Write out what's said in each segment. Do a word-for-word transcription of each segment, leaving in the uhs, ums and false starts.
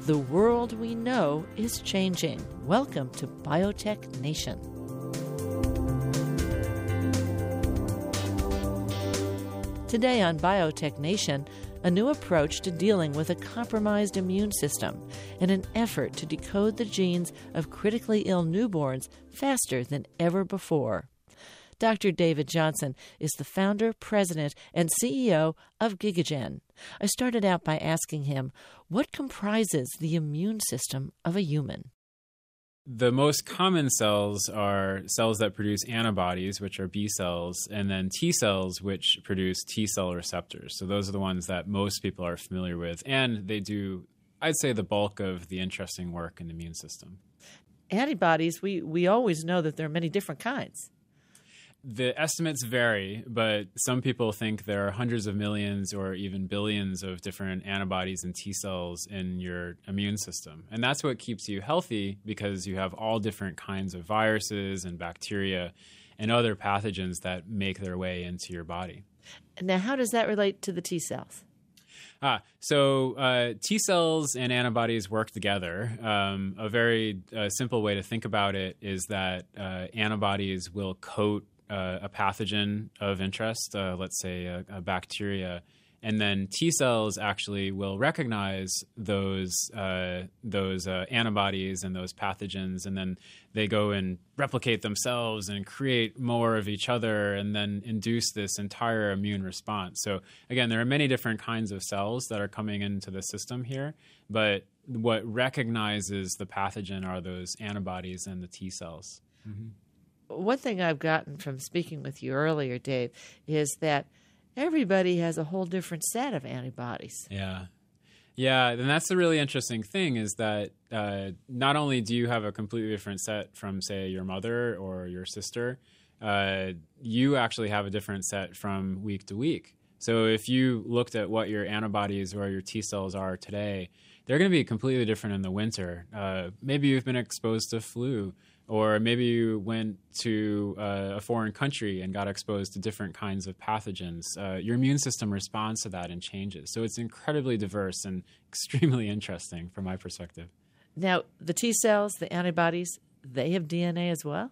The world we know is changing. Welcome to Biotech Nation. Today on Biotech Nation, a new approach to dealing with a compromised immune system in an effort to decode the genes of critically ill newborns faster than ever before. Doctor David Johnson is the founder, president, and C E O of Gigagen. I started out by asking him, what comprises the immune system of a human? The most common cells are cells that produce antibodies, which are B cells, and then T cells, which produce T cell receptors. So those are the ones that most people are familiar with, and they do, I'd say, the bulk of the interesting work in the immune system. Antibodies, we, we always know that there are many different kinds. The estimates vary, but some people think there are hundreds of millions or even billions of different antibodies and T cells in your immune system. And that's what keeps you healthy, because you have all different kinds of viruses and bacteria and other pathogens that make their way into your body. Now, how does that relate to the T cells? Ah, so uh, T cells and antibodies work together. Um, a very uh, simple way to think about it is that uh, antibodies will coat Uh, a pathogen of interest, uh, let's say a, a bacteria, and then T cells actually will recognize those uh, those uh, antibodies and those pathogens, and then they go and replicate themselves and create more of each other, and then induce this entire immune response. So again, there are many different kinds of cells that are coming into the system here, but what recognizes the pathogen are those antibodies and the T cells. Mm-hmm. One thing I've gotten from speaking with you earlier, Dave, is that everybody has a whole different set of antibodies. Yeah. Yeah, and that's the really interesting thing is that uh, not only do you have a completely different set from, say, your mother or your sister, uh, you actually have a different set from week to week. So if you looked at what your antibodies or your T cells are today, they're going to be completely different in the winter. Uh, maybe you've been exposed to flu, or maybe you went to uh, a foreign country and got exposed to different kinds of pathogens. Uh, your immune system responds to that and changes. So it's incredibly diverse and extremely interesting from my perspective. Now, the T cells, the antibodies, they have D N A as well?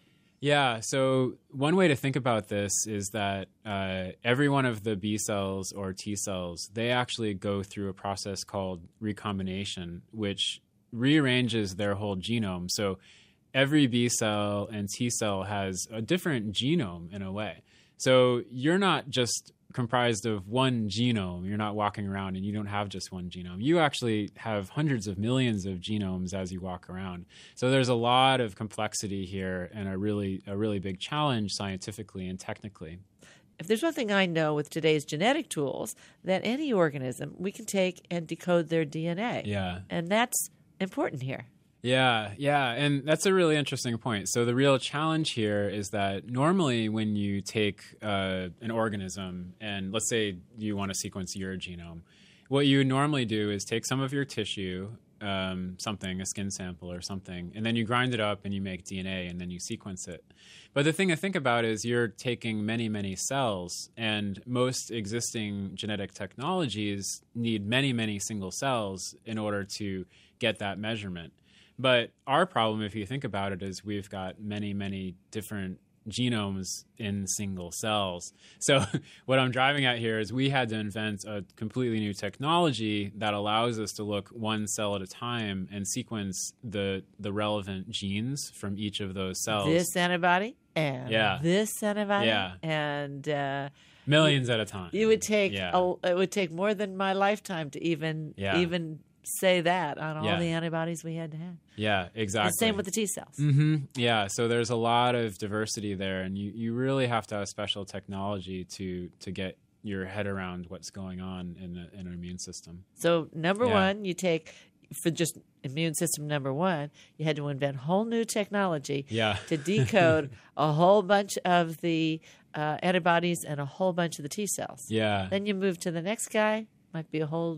Yeah, so one way to think about this is that uh, every one of the B cells or T cells, they actually go through a process called recombination, which rearranges their whole genome. So every B cell and T cell has a different genome in a way. So you're not just comprised of one genome. You're not walking around and you don't have just one genome. You actually have hundreds of millions of genomes as you walk around. So there's a lot of complexity here and a really a really big challenge scientifically and technically. If there's one thing I know with today's genetic tools, that any organism, we can take and decode their D N A. Yeah. And that's important here. Yeah, yeah, and that's a really interesting point. So the real challenge here is that normally when you take uh, an organism and let's say you want to sequence your genome, what you normally do is take some of your tissue, um, something, a skin sample or something, and then you grind it up and you make D N A and then you sequence it. But the thing to think about is you're taking many, many cells, and most existing genetic technologies need many, many single cells in order to get that measurement. But our problem, if you think about it, is we've got many, many different genomes in single cells. So what I'm driving at here is we had to invent a completely new technology that allows us to look one cell at a time and sequence the the relevant genes from each of those cells. This antibody and yeah. this antibody yeah. and uh, millions at a time. It would take yeah. a, it would take more than my lifetime to even yeah. even say that on all yeah. the antibodies we had to have. Yeah, exactly. The same with the T cells. Mm-hmm. Yeah, so there's a lot of diversity there, and you, you really have to have special technology to to get your head around what's going on in, a, in an immune system. So number yeah. one, you take, for just immune system number one, you had to invent whole new technology yeah. to decode a whole bunch of the uh, antibodies and a whole bunch of the T cells. Yeah. Then you move to the next guy, might be a whole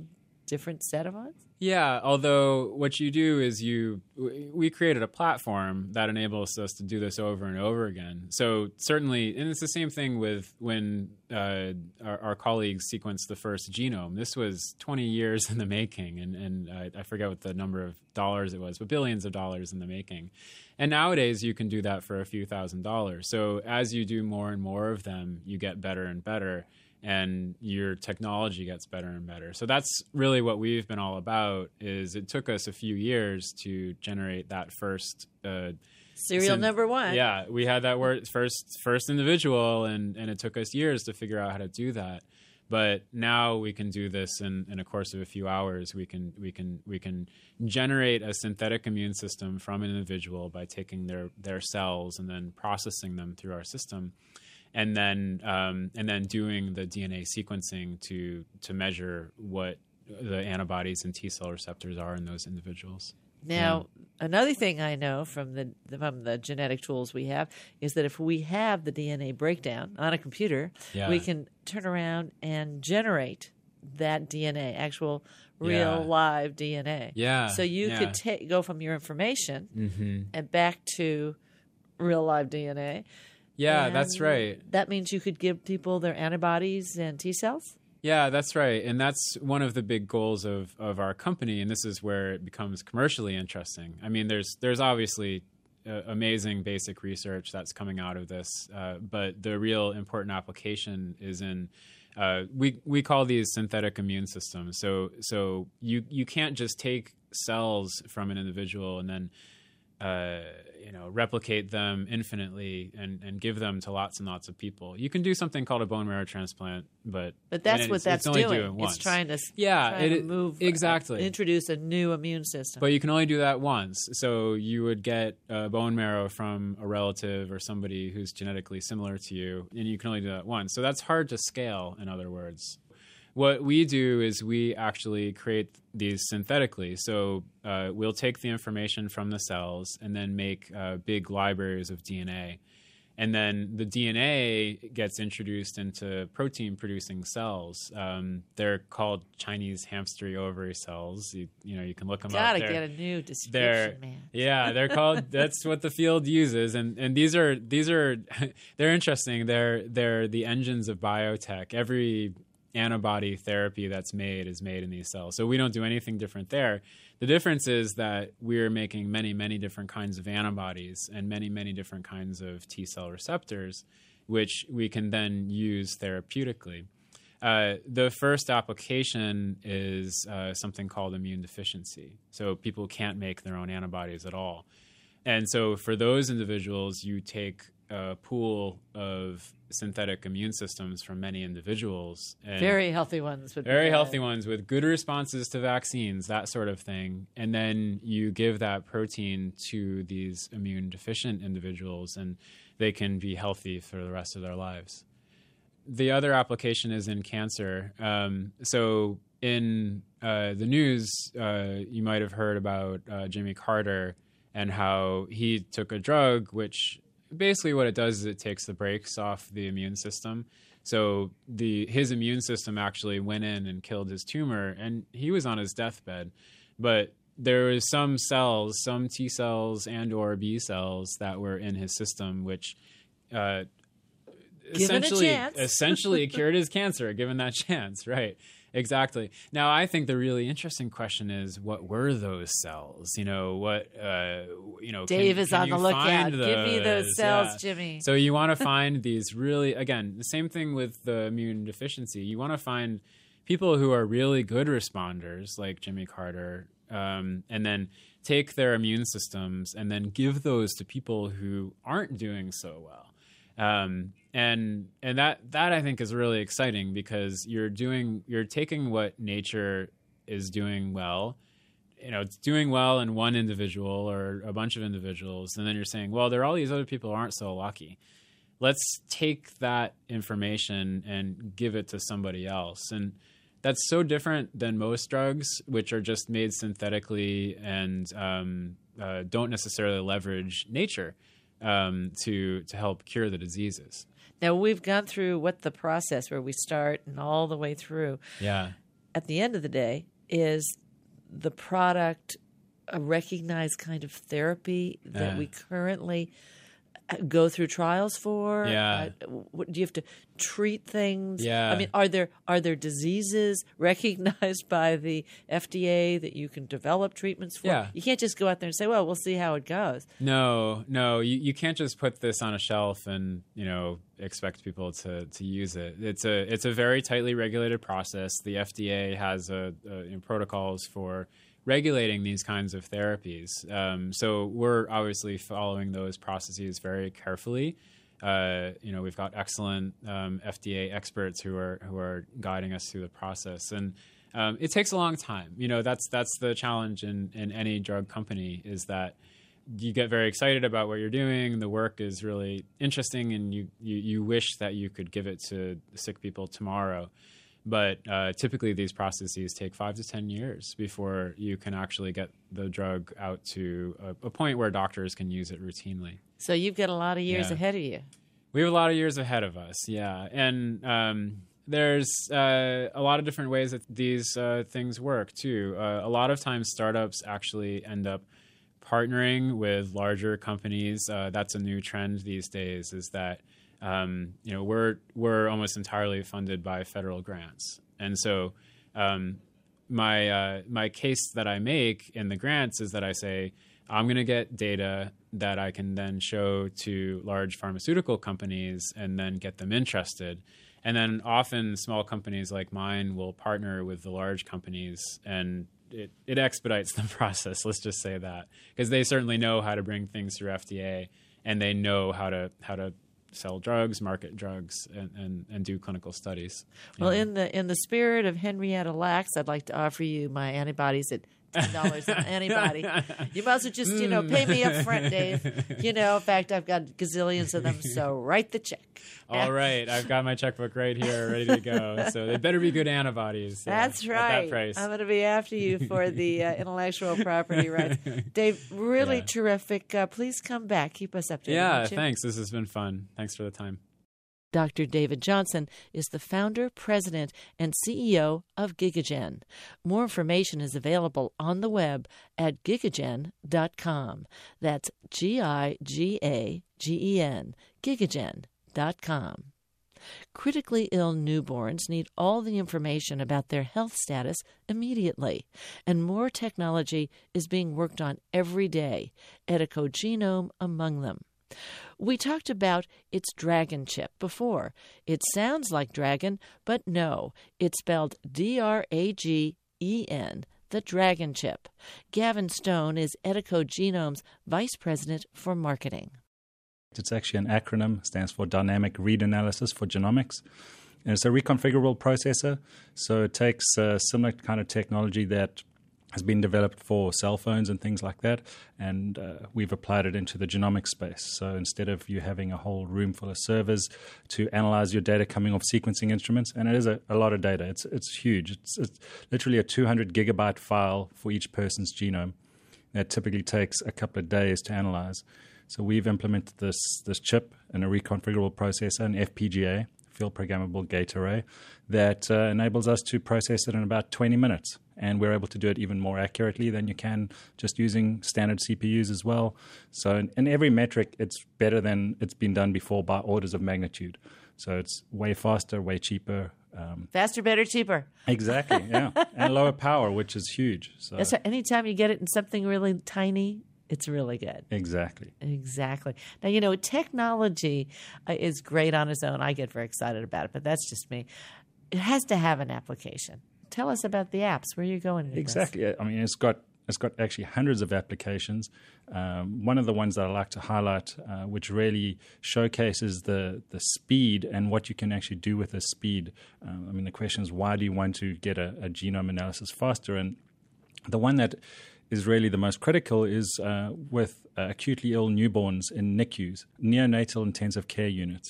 different set of odds? Yeah, although what you do is you, we created a platform that enables us to do this over and over again. So certainly, and it's the same thing with when uh, our, our colleagues sequenced the first genome. This was twenty years in the making, and, and uh, I forget what the number of dollars it was, but billions of dollars in the making. And nowadays, you can do that for a few thousand dollars. So as you do more and more of them, you get better and better, and your technology gets better and better. So that's really what we've been all about. Is it took us a few years to generate that first uh, serial sin- number one. Yeah, we had that word first first individual, and and it took us years to figure out how to do that. But now we can do this in, in a course of a few hours. We can we can we can generate a synthetic immune system from an individual by taking their their cells and then processing them through our system, and then um, and then doing the D N A sequencing to to measure what the antibodies and T cell receptors are in those individuals. Now, yeah. Another thing I know from the from the genetic tools we have is that if we have the D N A breakdown on a computer, yeah. we can turn around and generate that D N A, actual real yeah. live D N A. Yeah. So you yeah. could ta- go from your information mm-hmm. and back to real live D N A. Yeah, and that's right. That means you could give people their antibodies and T cells? Yeah, that's right. And that's one of the big goals of, of our company, and this is where it becomes commercially interesting. I mean, there's there's obviously uh, amazing basic research that's coming out of this, uh, but the real important application is in uh, we we call these synthetic immune systems. So so you you can't just take cells from an individual and then uh, you know replicate them infinitely and, and give them to lots and lots of people. You can do something called a bone marrow transplant, but but that's what that's it's doing. Do it it's trying to yeah trying it, to move exactly uh, introduce a new immune system. But you can only do that once. So you would get uh, bone marrow from a relative or somebody who's genetically similar to you, and you can only do that once. So that's hard to scale. In other words. What we do is we actually create these synthetically. So uh, we'll take the information from the cells and then make uh, big libraries of D N A. And then the D N A gets introduced into protein-producing cells. Um, they're called Chinese hamster ovary cells. You, you know, you can look them Gotta up. Gotta get a new description, man. Yeah, they're called. That's what the field uses. And and these are these are they're interesting. They're they're the engines of biotech. Every antibody therapy that's made is made in these cells. So we don't do anything different there. The difference is that we're making many, many different kinds of antibodies and many, many different kinds of T cell receptors, which we can then use therapeutically. Uh, the first application is uh, something called immune deficiency. So people can't make their own antibodies at all. And so for those individuals, you take a pool of synthetic immune systems from many individuals. And very healthy ones. Would very be healthy ones with good responses to vaccines, that sort of thing. And then you give that protein to these immune deficient individuals, and they can be healthy for the rest of their lives. The other application is in cancer. Um, so in uh, the news, uh, you might have heard about uh, Jimmy Carter and how he took a drug which basically what it does is it takes the brakes off the immune system. So the his immune system actually went in and killed his tumor, and he was on his deathbed. But there was some cells, some T cells and or B cells that were in his system, which uh, essentially essentially cured his cancer, given that chance, right? Exactly. Now, I think the really interesting question is, what were those cells? You know, what, uh, you know, Dave can, is can on you the lookout. find Give me those cells, yeah. Jimmy. So you want to find these really, again, the same thing with the immune deficiency. You want to find people who are really good responders, like Jimmy Carter, um, and then take their immune systems and then give those to people who aren't doing so well. Um, and and that that I think is really exciting, because you're doing you're taking what nature is doing well, you know, it's doing well in one individual or a bunch of individuals, and then you're saying, well, there are all these other people who aren't so lucky. Let's take that information and give it to somebody else. And that's so different than most drugs, which are just made synthetically and um, uh, don't necessarily leverage nature um, to to help cure the diseases. Now, we've gone through what the process where we start and all the way through. Yeah. At the end of the day, is the product a recognized kind of therapy that Uh. we currently go through trials for? Yeah. Uh, what, do you have to treat things? Yeah. I mean, are there are there diseases recognized by the F D A that you can develop treatments for? Yeah. You can't just go out there and say, well, we'll see how it goes. No, no, you, you can't just put this on a shelf and, you know, expect people to, to use it. It's a it's a very tightly regulated process. The F D A has a, a you know, protocols for regulating these kinds of therapies. Um, so we're obviously following those processes very carefully. Uh, you know, we've got excellent um, F D A experts who are who are guiding us through the process, and um, it takes a long time. You know, that's that's the challenge in, in any drug company, is that you get very excited about what you're doing. The work is really interesting, and you you, you wish that you could give it to sick people tomorrow. But uh, typically, these processes take five to ten years before you can actually get the drug out to a, a point where doctors can use it routinely. So you've got a lot of years Yeah. ahead of you. We have a lot of years ahead of us, yeah. And um, there's uh, a lot of different ways that these uh, things work, too. Uh, a lot of times, startups actually end up partnering with larger companies. Uh, that's a new trend these days, is that Um, you know, we're we're almost entirely funded by federal grants, and so um, my uh, my case that I make in the grants is that I say I'm going to get data that I can then show to large pharmaceutical companies and then get them interested, and then often small companies like mine will partner with the large companies, and it, it expedites the process. Let's just say that, because they certainly know how to bring things through F D A, and they know how to how to sell drugs, market drugs, and, and, and do clinical studies. Well, Yeah. in the in the spirit of Henrietta Lacks, I'd like to offer you my antibodies at ten dollars an antibody. You might as well just, you know, pay me up front, Dave. You know, in fact, I've got gazillions of them, so write the check. All right, I've got my checkbook right here, ready to go. So they better be good antibodies. uh, That's at right. that price. I'm going to be after you for the uh, intellectual property rights. Dave, really Yeah. terrific. Uh, please come back. Keep us updated. Yeah, won't you? thanks. This has been fun. Thanks for the time. Doctor David Johnson is the founder, president, and C E O of Gigagen. More information is available on the web at gigagen dot com. That's G I G A G E N, gigagen dot com. Critically ill newborns need all the information about their health status immediately, and more technology is being worked on every day, Edicogenome among them. We talked about its dragon chip before. It sounds like dragon, but no, it's spelled D R A G E N, the dragon chip. Gavin Stone is Edicogenome's vice president for marketing. It's actually an acronym, stands for Dynamic Read Analysis for Genomics. And it's a reconfigurable processor, so it takes a similar kind of technology that has been developed for cell phones and things like that, and uh, we've applied it into the genomic space. So instead of you having a whole room full of servers to analyze your data coming off sequencing instruments, and it is a, a lot of data, it's it's huge. It's, it's literally a two hundred gigabyte file for each person's genome that typically takes a couple of days to analyze. So we've implemented this this chip in a reconfigurable processor, an F P G A, field programmable gate array, that uh, enables us to process it in about twenty minutes. And we're able to do it even more accurately than you can just using standard C P Us as well. So in, in every metric, it's better than it's been done before by orders of magnitude. So it's way faster, way cheaper. Um, Faster, better, cheaper. exactly, yeah. And lower power, which is huge. So That's right. Anytime you get it in something really tiny, it's really good. Exactly. Exactly. Now, you know, technology uh, is great on its own. I get very excited about it, but that's just me. It has to have an application. Tell us about the apps. Where are you going with Exactly. I mean, it's got it's got actually hundreds of applications. Um, one of the ones that I like to highlight, uh, which really showcases the the speed and what you can actually do with the speed. Um, I mean, the question is, why do you want to get a, a genome analysis faster? And the one that is really the most critical is uh, with uh, acutely ill newborns in N I C Us, neonatal intensive care units.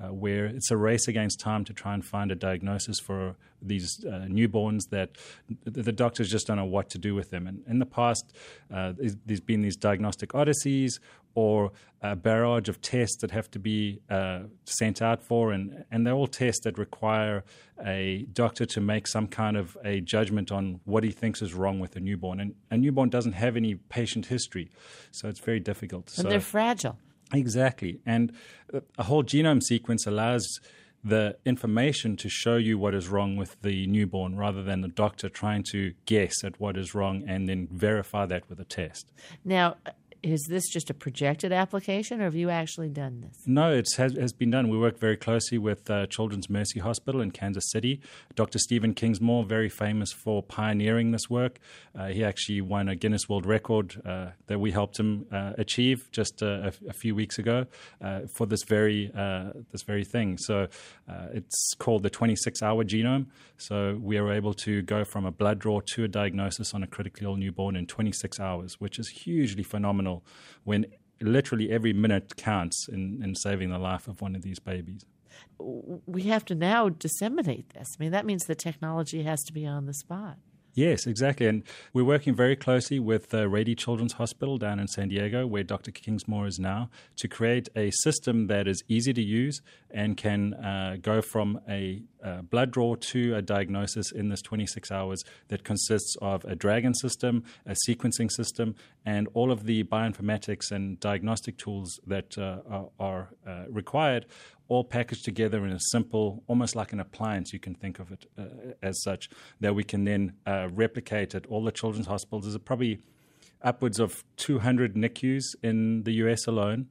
uh, where it's a race against time to try and find a diagnosis for these uh, newborns that the, the doctors just don't know what to do with them. And in the past, uh, there's been these diagnostic odysseys or a barrage of tests that have to be uh, sent out for, and, and they're all tests that require a doctor to make some kind of a judgment on what he thinks is wrong with a newborn. And a newborn doesn't have any patient history, so it's very difficult. And so, they're fragile. Exactly. And a whole genome sequence allows the information to show you what is wrong with the newborn rather than the doctor trying to guess at what is wrong and then verify that with a test. Now, is this just a projected application, or have you actually done this? No, it has, has been done. We work very closely with uh, Children's Mercy Hospital in Kansas City. Doctor Stephen Kingsmore, very famous for pioneering this work. Uh, he actually won a Guinness World Record uh, that we helped him uh, achieve just uh, a, a few weeks ago uh, for this very uh, this very thing. So uh, it's called the twenty-six hour genome. So we are able to go from a blood draw to a diagnosis on a critically ill newborn in twenty-six hours, which is hugely phenomenal when literally every minute counts in, in saving the life of one of these babies. We have to now disseminate this. I mean, that means the technology has to be on the spot. Yes, exactly. And we're working very closely with uh, Rady Children's Hospital down in San Diego, where Doctor Kingsmore is now, to create a system that is easy to use and can uh, go from a uh, blood draw to a diagnosis in this twenty-six hours that consists of a Dragon system, a sequencing system, and all of the bioinformatics and diagnostic tools that uh, are, are uh, required, all packaged together in a simple, almost like an appliance, you can think of it uh, as such, that we can then uh, replicate at all the children's hospitals. There's probably upwards of two hundred N I C Us in the U S alone.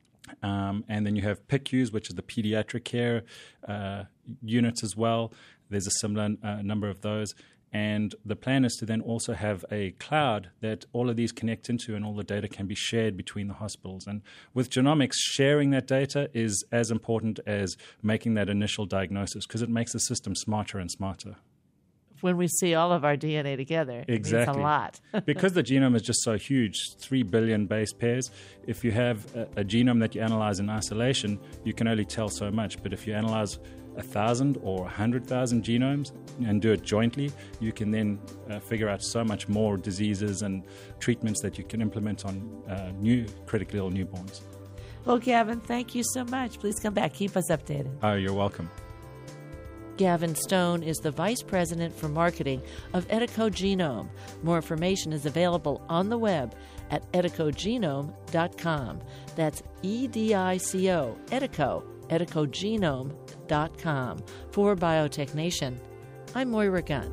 Um, and then you have P I C Us, which is the pediatric care uh, units as well. There's a similar uh, number of those. And the plan is to then also have a cloud that all of these connect into, and all the data can be shared between the hospitals. And with genomics, sharing that data is as important as making that initial diagnosis, because it makes the system smarter and smarter. When we see all of our D N A together, exactly. It means a lot. Because the genome is just so huge, three billion base pairs, if you have a, a genome that you analyze in isolation, you can only tell so much. But if you analyze a thousand or a hundred thousand genomes and do it jointly, you can then uh, figure out so much more diseases and treatments that you can implement on uh, new critically ill newborns. Well, Gavin, thank you so much. Please come back. Keep us updated. Oh, you're welcome. Gavin Stone is the Vice President for Marketing of Edico Genome. More information is available on the web at edico genome dot com. That's E D I C O, Edico, edico genome dot com. For Biotech Nation, I'm Moira Gunn.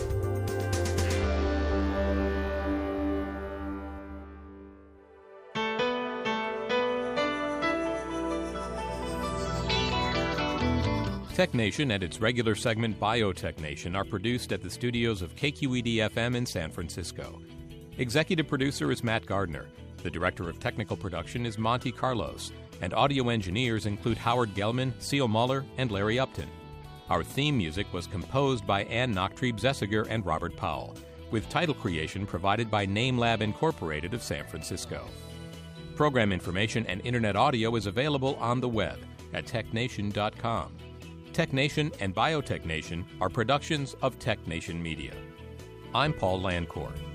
Tech Nation and its regular segment Biotech Nation are produced at the studios of K Q E D F M in San Francisco. Executive producer is Matt Gardner. The director of technical production is Monty Carlos. And audio engineers include Howard Gelman, Seal Muller, and Larry Upton. Our theme music was composed by Ann Nachtrieb-Zessiger and Robert Powell, with title creation provided by NameLab Incorporated of San Francisco. Program information and internet audio is available on the web at tech nation dot com. Tech Nation and Biotech Nation are productions of Tech Nation Media. I'm Paul Landcore.